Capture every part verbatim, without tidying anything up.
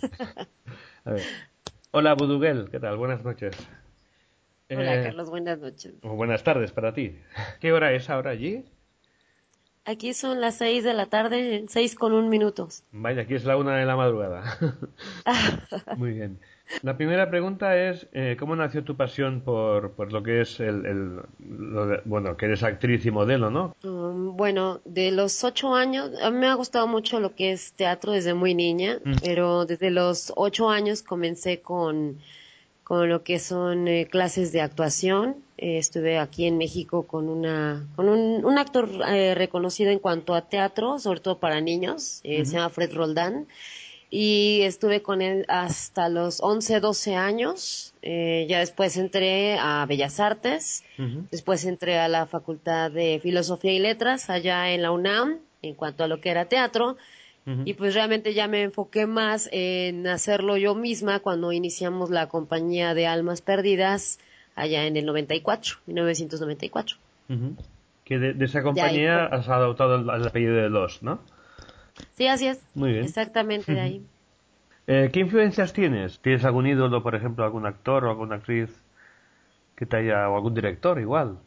A ver. Hola, Buduguel, ¿qué tal? Buenas noches. Hola Eh, Carlos, buenas noches. o buenas tardes para ti. ¿Qué hora es ahora allí? Aquí son las seis de la tarde, seis con un minutos. Vaya, aquí es la una de la madrugada. Muy bien. La primera pregunta es, eh, ¿cómo nació tu pasión por, por lo que es el, el- lo de- bueno, que eres actriz y modelo, ¿no? Um, bueno, de los ocho años, a mí me ha gustado mucho lo que es teatro desde muy niña, Mm, pero desde los ocho años comencé con, con lo que son eh, clases de actuación. Eh, estuve aquí en México con una, con un, un actor eh, reconocido en cuanto a teatro, sobre todo para niños, eh, se ujú, llama Fred Roldán. Y estuve con él hasta los once doce años. Eh, ya después entré a Bellas Artes, ujú, después entré a la Facultad de Filosofía y Letras allá en la UNAM en cuanto a lo que era teatro. ujú. Y pues realmente ya me enfoqué más en hacerlo yo misma cuando iniciamos la compañía de Almas Perdidas allá en el noventa y cuatro, mil novecientos noventa y cuatro. Ujú. Que de, de esa De ahí compañía fue. has adoptado el, el apellido de Los, ¿no? Sí, así es, Muy bien. exactamente de ahí. Eh, ¿qué influencias tienes? ¿Tienes algún ídolo, por ejemplo, algún actor o alguna actriz que te haya, o algún director igual?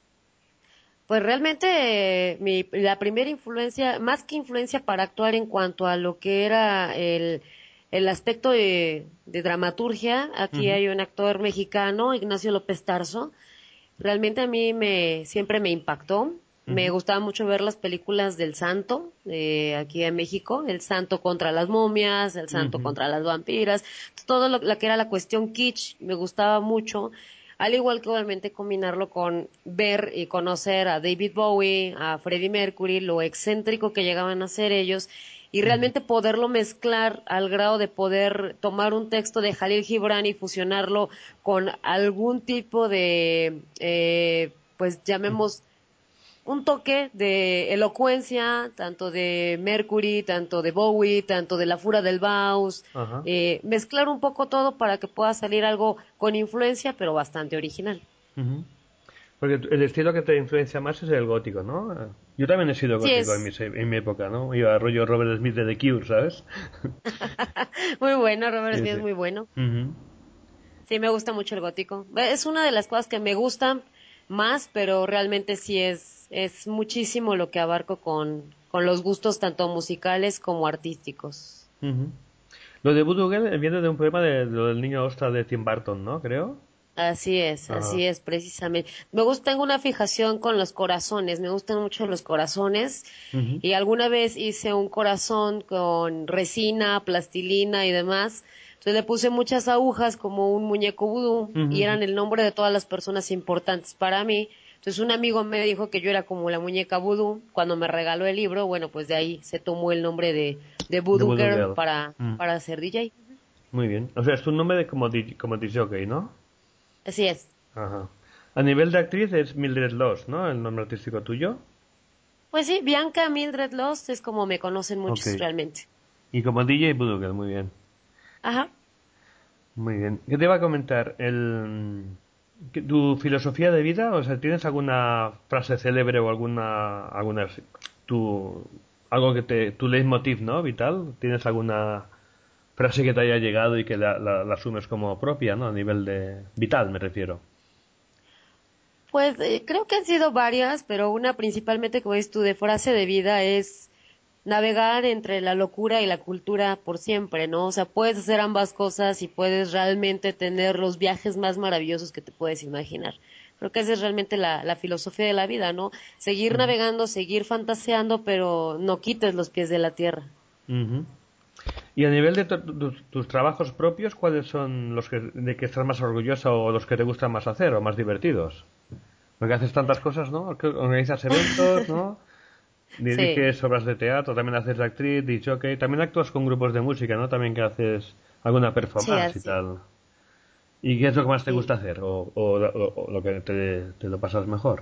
Pues realmente eh, mi, la primera influencia, más que influencia para actuar en cuanto a lo que era el, el aspecto de, de dramaturgia, aquí Ujú, hay un actor mexicano, Ignacio López Tarso. Realmente a mí me siempre me impactó. Me ujú, gustaba mucho ver las películas del Santo, eh, aquí en México, el Santo contra las momias, el Santo ujú, contra las vampiras, todo lo, lo que era la cuestión kitsch, me gustaba mucho. Al igual que obviamente combinarlo con ver y conocer a David Bowie, a Freddie Mercury, lo excéntrico que llegaban a ser ellos, y ujú. realmente poderlo mezclar al grado de poder tomar un texto de Jalil Gibran y fusionarlo con algún tipo de, eh, pues llamemos, un toque de elocuencia, tanto de Mercury, tanto de Bowie, tanto de la Fura del Baus, Ajá. eh, mezclar un poco todo para que pueda salir algo con influencia, pero bastante original. Ujú. Porque el estilo que te influencia más es el gótico, ¿no? Eh, Yo también he sido Sí, gótico en mi, es se- en mi época, ¿no? Iba rollo Robert Smith de The Cure, ¿sabes? muy bueno, Robert Sí, Smith sí. es muy bueno. Ujú, Sí, me gusta mucho el gótico. Es una de las cosas que me gustan más, pero realmente sí es, es muchísimo lo que abarco con, con los gustos tanto musicales como artísticos. ujú. Lo de Voodoo Girl viene de un poema de, lo del niño ostra de Tim Burton, ¿no? Creo. Así es, Ajá. así es, precisamente. Me gusta, tengo una fijación con los corazones, me gustan mucho los corazones Ujú, y alguna vez hice un corazón con resina, plastilina y demás. Entonces le puse muchas agujas como un muñeco vudú y ujú, eran el nombre de todas las personas importantes para mí. Entonces un amigo me dijo que yo era como la muñeca vudú. Cuando me regaló el libro, bueno, pues de ahí se tomó el nombre de, de de Voodoo Voodoo Girl Girl. para, Mm, para ser D J. muy bien. O sea, es tu nombre de como, di- como disjockey, ¿no? Así es. Ajá. A nivel de actriz es Mildred Loss, ¿no? El nombre artístico tuyo. Pues sí, Bianca Mildred Loss es como me conocen Ok. muchos realmente. Y como D J Voodoo Girl, muy bien. Ajá. Muy bien. ¿Qué te iba a comentar? El, ¿qué- ¿Tu filosofía de vida? O sea, ¿tienes alguna frase célebre o alguna, alguna, tu, algo que te, tu leitmotiv, ¿no? Vital. ¿Tienes alguna frase que te haya llegado y que la, la, la asumes como propia, ¿no? A nivel de vital, me refiero. Pues eh, creo que han sido varias, pero una principalmente, como dices tú, de frase de vida es navegar entre la locura y la cultura por siempre, ¿no? O sea, puedes hacer ambas cosas y puedes realmente tener los viajes más maravillosos que te puedes imaginar. Creo que esa es realmente la, la filosofía de la vida, ¿no? Seguir Ujú, navegando, seguir fantaseando, pero no quites los pies de la tierra. ujú. Y a nivel de tu- tu- tus trabajos propios, ¿cuáles son los que, de que estás más orgullosa o los que te gustan más hacer o más divertidos? Porque haces tantas cosas, ¿no? Que organizas eventos, ¿no? Sí, Diriges obras de teatro, también haces de actriz, de jockey, también actúas con grupos de música, ¿no? También que haces alguna sí, performance y así. tal. ¿Y qué es lo que más te Sí. gusta hacer? ¿O, o- o- o lo que te, te lo pasas mejor?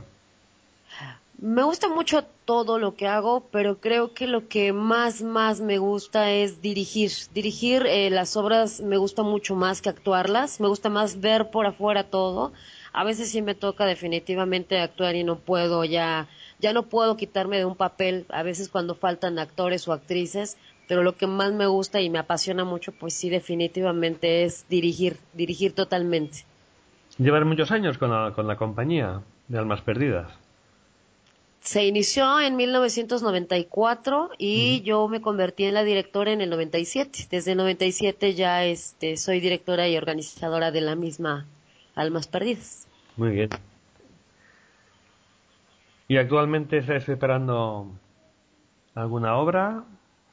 Me gusta mucho todo lo que hago, pero creo que lo que más, más me gusta es dirigir. Dirigir eh, las obras me gusta mucho más que actuarlas. Me gusta más ver por afuera todo. A veces sí me toca definitivamente actuar y no puedo ya, ya no puedo quitarme de un papel. A veces cuando faltan actores o actrices, pero lo que más me gusta y me apasiona mucho, pues sí, definitivamente es dirigir, dirigir totalmente. Llevas muchos años con la, con la compañía de Almas Perdidas. Se inició en mil novecientos noventa y cuatro Ujú. y yo me convertí en la directora en el noventa y siete. Desde el noventa y siete ya este, soy directora y organizadora de la misma Almas Perdidas. Muy bien. ¿Y actualmente estás preparando alguna obra?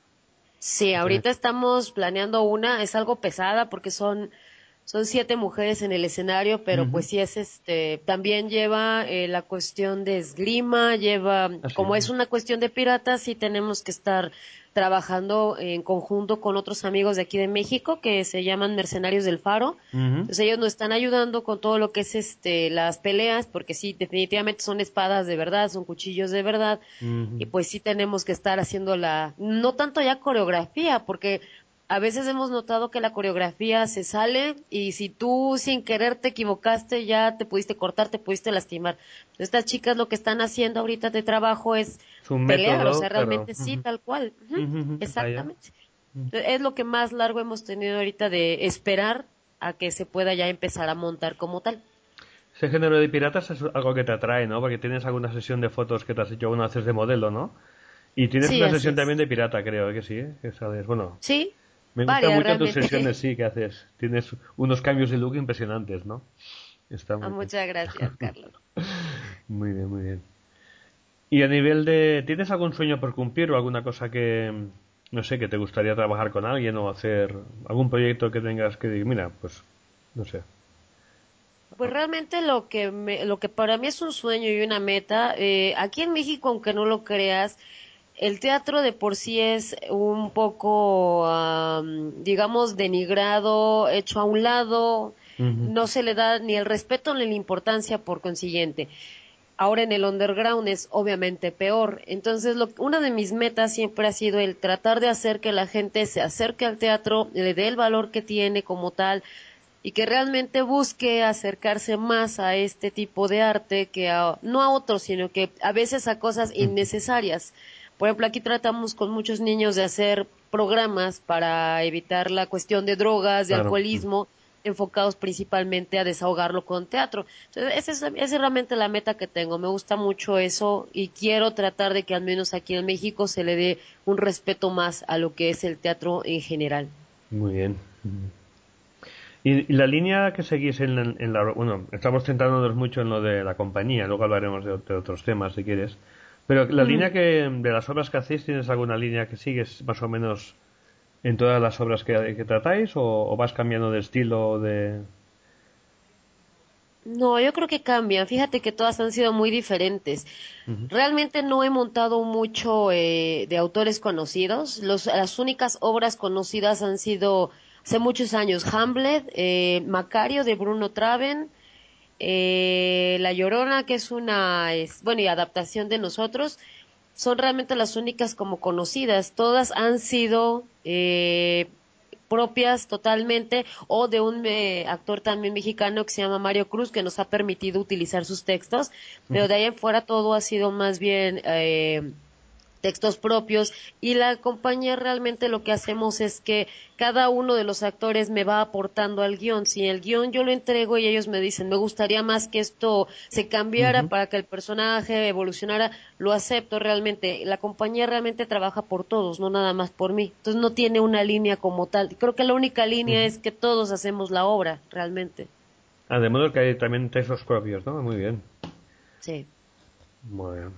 Sí, ¿Tienes? ahorita estamos planeando una, es algo pesada porque son, son siete mujeres en el escenario, pero Ujú. pues sí es este, también lleva eh, la cuestión de esgrima, lleva, Ah, sí. como es una cuestión de piratas, sí tenemos que estar trabajando en conjunto con otros amigos de aquí de México que se llaman Mercenarios del Faro. Ujú. Entonces ellos nos están ayudando con todo lo que es este las peleas, porque sí, definitivamente son espadas de verdad, son cuchillos de verdad, y Ujú. pues sí tenemos que estar haciendo la, no tanto ya coreografía, porque a veces hemos notado que la coreografía se sale y si tú sin querer te equivocaste ya te pudiste cortar, te pudiste lastimar. Entonces, estas chicas lo que están haciendo ahorita de trabajo es Es un pelear, o método, sea, claro. realmente sí, Ujú. tal cual. Ujú, Ujú, ujú. Vaya. exactamente. Entonces, es lo que más largo hemos tenido ahorita de esperar a que se pueda ya empezar a montar como tal. Ese género de piratas es algo que te atrae, ¿no? Porque tienes alguna sesión de fotos que te has hecho, una haces de modelo, ¿no? Y tienes Sí, una así sesión también es. de pirata, creo, ¿eh? Que sí, ¿eh? Que sales. Bueno, Sí, me gustan varias mucho tus realmente. sesiones, sí, que haces. Tienes unos cambios de look impresionantes, ¿no? Está Ah, muy bien. muchas gracias, Carlos. Muy bien, muy bien. Y a nivel de... ¿Tienes algún sueño por cumplir o alguna cosa que, no sé, que te gustaría trabajar con alguien o hacer algún proyecto que tengas que decir, mira, pues, no sé. Pues realmente lo que me, lo que para mí es un sueño y una meta, eh, aquí en México, aunque no lo creas, el teatro de por sí es un poco, am, digamos, denigrado, hecho a un lado, Ujú. no se le da ni el respeto ni la importancia por consiguiente. Ahora en el underground es obviamente peor. Entonces, lo, una de mis metas siempre ha sido el tratar de hacer que la gente se acerque al teatro, le dé el valor que tiene como tal y que realmente busque acercarse más a este tipo de arte que a, no a otros, sino que a veces a cosas Ujú. innecesarias. Por ejemplo, aquí tratamos con muchos niños de hacer programas para evitar la cuestión de drogas, de Claro. Mm. alcoholismo, enfocados principalmente a desahogarlo con teatro. Entonces, esa es, esa es realmente la meta que tengo. Me gusta mucho eso y quiero tratar de que al menos aquí en México se le dé un respeto más a lo que es el teatro en general. Muy bien. Ujú. Y, y la línea que seguís en, la- en la... Bueno, estamos centrándonos mucho en lo de la compañía, luego hablaremos de, de otros temas si quieres. Pero la línea que, de las obras que hacéis, ¿tienes alguna línea que sigues más o menos en todas las obras que, que tratáis o, o vas cambiando de estilo de... No, yo creo que cambian. Fíjate que todas han sido muy diferentes. Ujú. Realmente no he montado mucho eh, de autores conocidos. Los, las únicas obras conocidas han sido hace muchos años Hamlet, eh, Macario de Bruno Traven, eh, La Llorona, que es una, es, bueno, y adaptación de nosotros. Son realmente las únicas como conocidas. Todas han sido eh, propias totalmente o de un eh, actor también mexicano que se llama Mario Cruz que nos ha permitido utilizar sus textos, pero de ahí en fuera todo ha sido más bien eh, textos propios y la compañía realmente lo que hacemos es que cada uno de los actores me va aportando al guión. Si el guión yo lo entrego y ellos me dicen, me gustaría más que esto se cambiara Ujú. para que el personaje evolucionara, lo acepto realmente. La compañía realmente trabaja por todos, no nada más por mí. Entonces no tiene una línea como tal. Creo que la única línea Ujú. es que todos hacemos la obra, realmente. Ah, de modo que hay también textos propios, ¿no? Muy bien. Sí. Muy bien.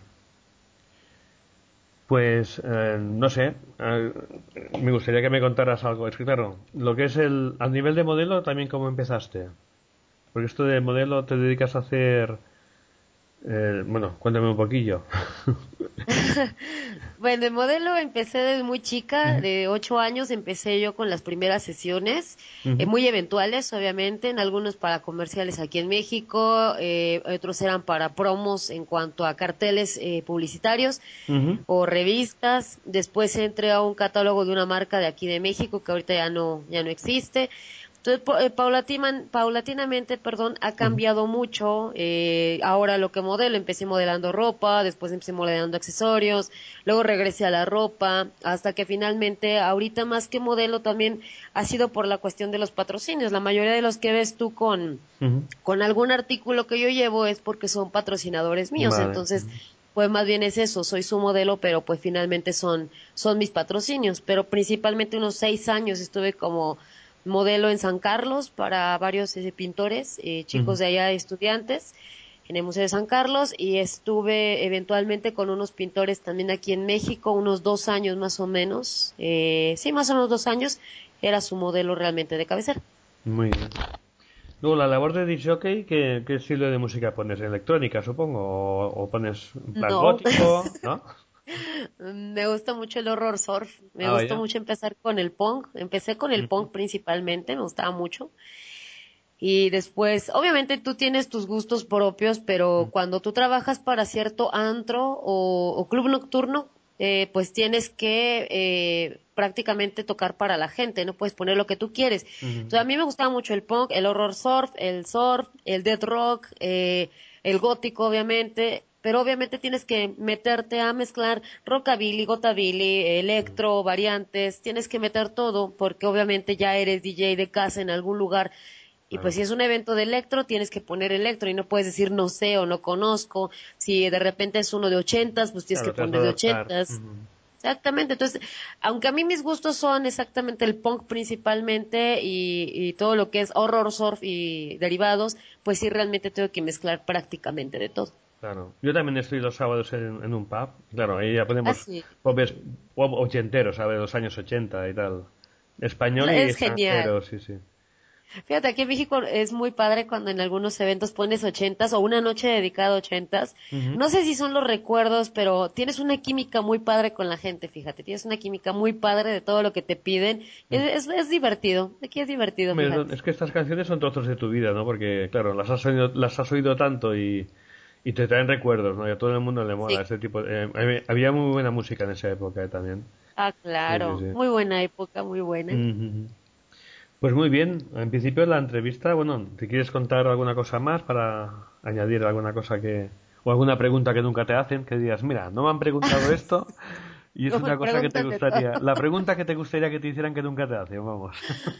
Pues eh, no sé, eh, me gustaría que me contaras algo. Es que claro, lo que es el, al nivel de modelo también cómo empezaste. Porque esto de modelo te dedicas a hacer, eh, bueno, cuéntame un poquillo. Bueno, de modelo empecé desde muy chica, Ujú. de ocho años empecé yo con las primeras sesiones, eh, Ujú. muy eventuales, obviamente, en algunos para comerciales aquí en México, eh, otros eran para promos en cuanto a carteles eh, publicitarios Ujú. o revistas. Después entré a un catálogo de una marca de aquí de México que ahorita ya no, ya no existe. Entonces, po- eh, paulatima- paulatinamente, perdón, ha Ujú. cambiado mucho. Eh, ahora lo que modelo, empecé modelando ropa, después empecé modelando accesorios, luego regresé a la ropa, hasta que finalmente, ahorita más que modelo también ha sido por la cuestión de los patrocinios. La mayoría de los que ves tú con, Ujú. con algún artículo que yo llevo es porque son patrocinadores míos. Vale. Entonces, Ujú. pues más bien es eso, soy su modelo, pero pues finalmente son, son mis patrocinios. Pero principalmente unos seis años estuve como modelo en San Carlos para varios eh, pintores, eh, Ujú. chicos de allá, estudiantes, en el Museo de San Carlos, y estuve eventualmente con unos pintores también aquí en México, unos dos años más o menos, eh, sí, más o menos dos años, era su modelo realmente de cabecera. Muy bien. Luego, la labor de disc jockey, ¿qué, qué estilo de música pones? ¿Electrónica, supongo? ¿O, o pones en plan No, gótico? ¿No? me gusta mucho el horror surf, me Ah, gustó vaya. mucho empezar con el punk, empecé con el Ujú. punk principalmente, me gustaba mucho. Y después, obviamente tú tienes tus gustos propios, pero Ujú. cuando tú trabajas para cierto antro o, o club nocturno, eh, pues tienes que eh, prácticamente tocar para la gente, no puedes poner lo que tú quieres. Entonces a Ujú. mí me gustaba mucho el punk, el horror surf, el surf, el death rock, eh, el gótico, obviamente. Pero obviamente tienes que meterte a mezclar rockabilly, gotabilly, electro, variantes, tienes que meter todo porque obviamente ya eres D J de casa en algún lugar y pues Claro. si es un evento de electro, tienes que poner electro y no puedes decir no sé o no conozco. Si de repente es uno de ochentas, pues tienes que Claro, te vas a poner de adaptar. ochentas. Ujú. Exactamente. Entonces, aunque a mí mis gustos son exactamente el punk principalmente y, y todo lo que es horror surf y derivados, pues sí realmente tengo que mezclar prácticamente de todo. Claro. Yo también estoy los sábados en, en un pub. Claro, ahí ya ponemos Así. pop, es- pop ochentero, ¿sabes? Los años ochenta y tal. Español y Es genial. extranjero, sí, sí. Fíjate, aquí en México es muy padre cuando en algunos eventos pones ochentas o una noche dedicada a ochentas. Ujú. No sé si son los recuerdos, pero tienes una química muy padre con la gente, fíjate. Tienes una química muy padre de todo lo que te piden. Mm. Es, es, es divertido. Aquí es divertido, Hombre, fíjate. son- es que estas canciones son trozos de tu vida, ¿no? Porque, claro, las has oído, las has oído tanto y, y te traen recuerdos, ¿no? Y a todo el mundo le mola Sí. este tipo de... eh, había había muy buena música en esa época, eh, también. Ah, Sí, sí, claro. sí. Muy buena época, muy buena. Ujú. Pues muy bien, en principio la entrevista, bueno, ¿te quieres contar alguna cosa más para añadir alguna cosa que... o alguna pregunta que nunca te hacen, que digas, mira, no me han preguntado esto y es No me una cosa que te preguntan de todo. gustaría... La pregunta que te gustaría que te hicieran que nunca te hacen, vamos.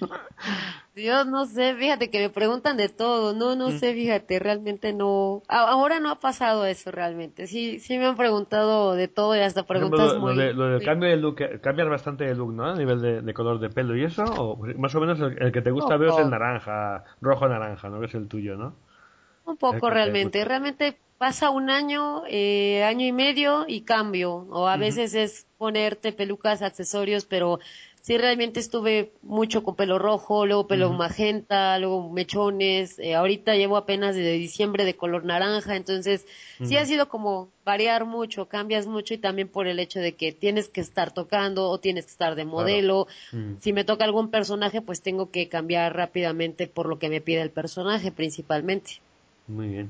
Dios, no sé, fíjate que me preguntan de todo, no, no sé, fíjate, realmente no, a- ahora no ha pasado eso realmente, sí, sí me han preguntado de todo y hasta Por ejemplo, preguntas lo, lo de, muy, lo del muy cambio de look, eh, cambias bastante de look, ¿no? A nivel de, de color de pelo y eso, o pues, más o menos el, el que te gusta veo es el poco, naranja, rojo-naranja, ¿no? Que es el tuyo, ¿no? un El poco que te realmente, gusta. realmente pasa un año, eh, año y medio y cambio, o a Ujú. veces es ponerte pelucas, accesorios, pero sí realmente estuve mucho con pelo rojo, luego pelo Ujú. magenta, luego mechones, eh, ahorita llevo apenas desde diciembre de color naranja, entonces sí ha Ujú. sido como variar mucho, cambias mucho y también por el hecho de que tienes que estar tocando o tienes que estar de Claro. modelo. Ujú. Si me toca algún personaje, pues tengo que cambiar rápidamente por lo que me pide el personaje principalmente. Muy bien.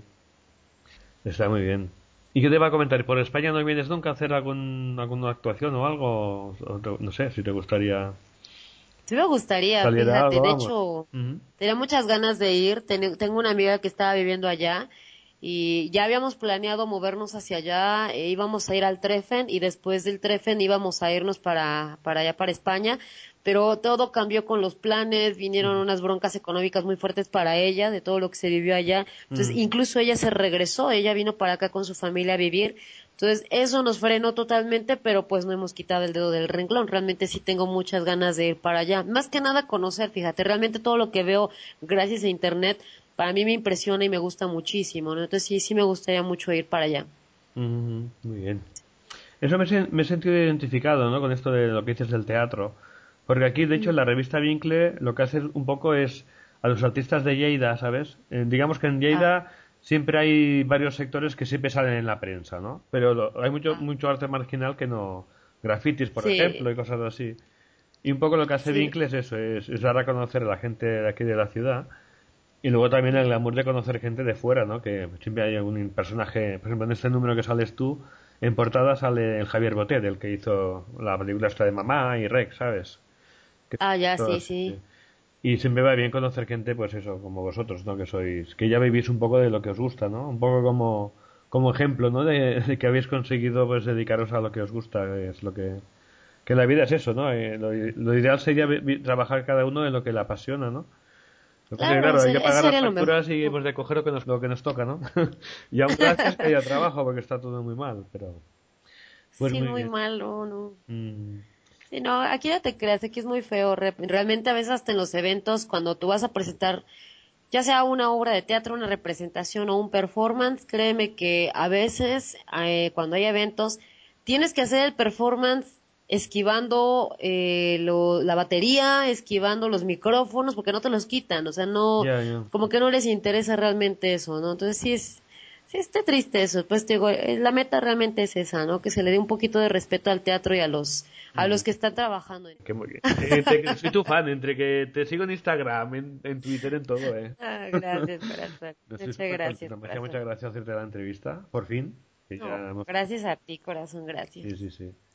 Está muy bien. ¿Y qué te va a comentar? ¿Por España no vienes nunca a hacer algún, alguna actuación o algo? O te- no sé, si te gustaría Sí me gustaría, salir a fíjate, algo, de vamos. hecho, Ujú. tenía muchas ganas de ir, Ten- tengo una amiga que estaba viviendo allá y ya habíamos planeado movernos hacia allá, e íbamos a ir al Treffen y después del Treffen íbamos a irnos para, para allá, para España, pero todo cambió con los planes, vinieron Ujú. unas broncas económicas muy fuertes para ella, de todo lo que se vivió allá, entonces Ujú. incluso ella se regresó, ella vino para acá con su familia a vivir, entonces eso nos frenó totalmente, pero pues no hemos quitado el dedo del renglón. Realmente sí tengo muchas ganas de ir para allá. Más que nada conocer, fíjate, realmente todo lo que veo gracias a internet para mí me impresiona y me gusta muchísimo, ¿no? Entonces sí, sí me gustaría mucho ir para allá. Ujú. Muy bien. Eso me, he- me he sentido identificado, ¿no? Con esto de lo que dices del teatro. Porque aquí, de hecho, en la revista Vincle lo que hace un poco es a los artistas de Lleida, ¿sabes? Eh, digamos que en Ah, Lleida siempre hay varios sectores que siempre salen en la prensa, ¿no? Pero lo- hay mucho, ah, mucho arte marginal que no. Grafitis, por sí, ejemplo, y cosas así. Y un poco lo que hace sí. Vincle es eso, es, es dar a conocer a la gente de aquí de la ciudad. Y luego también el glamour de conocer gente de fuera, ¿no? Que siempre hay algún personaje, por ejemplo, en este número que sales tú, en portada sale el Javier Botet, el que hizo la película esta de Mamá y Rex, ¿sabes? Que Ah, ya, todo sí, así, sí. sí. Y siempre va bien conocer gente, pues eso, como vosotros, ¿no? Que sois, que ya vivís un poco de lo que os gusta, ¿no? Un poco como, como ejemplo, ¿no? De, de que habéis conseguido, pues, dedicaros a lo que os gusta, que es lo que, que la vida es eso, ¿no? Eh, lo, lo ideal sería vi- vi- trabajar cada uno en lo que le apasiona, ¿no? Lo que pasa es que, Claro, claro, hay que sería, eso pagar las sería lo mejor. facturas y hemos de coger lo que nos, lo que nos toca, ¿no? Y aún gracias que haya trabajo, porque está todo muy mal, pero, pues Sí, muy muy bien. malo, no. Mm, Sí, no, aquí no te creas, aquí es muy feo. re- Realmente a veces hasta en los eventos, cuando tú vas a presentar, ya sea una obra de teatro, una representación o un performance, créeme que a veces eh, cuando hay eventos, tienes que hacer el performance esquivando eh, lo- la batería, esquivando los micrófonos, porque no te los quitan, o sea, no, ya, ya. como que no les interesa realmente eso, ¿no? Entonces sí es, sí está triste eso, pues te digo, eh, la meta realmente es esa, ¿no? Que se le dé un poquito de respeto al teatro y a los, a Mm. los que están trabajando en. Que muy bien. Eh, te- soy tu fan, entre que te sigo en Instagram, en, en Twitter, en todo, ¿eh? Ah, gracias, corazón. No, estoy Muchas súper gracias, contento. Me hacía corazón. muchas gracias hacerte la entrevista, por fin. Que No, ya hemos... gracias a ti, corazón, Sí, gracias. sí, sí.